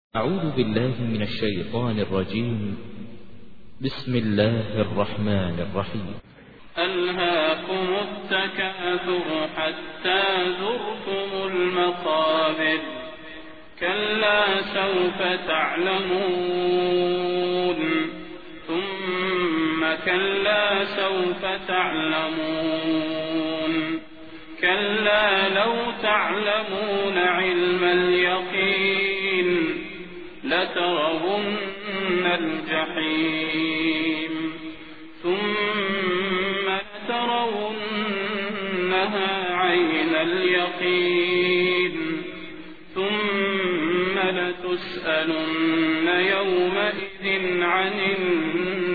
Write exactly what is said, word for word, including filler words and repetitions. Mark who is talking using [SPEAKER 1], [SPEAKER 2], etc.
[SPEAKER 1] أعوذ بالله من الشيطان الرجيم. بسم الله الرحمن الرحيم.
[SPEAKER 2] ألهاكم التكاثر حتى زرتم المقابر كلا سوف تعلمون ثم كلا سوف تعلمون كلا لو تعلمون علم اليقين لترون الجحيم ثم لترونها عين اليقين ثم لتسألن يومئذ عن النعيم.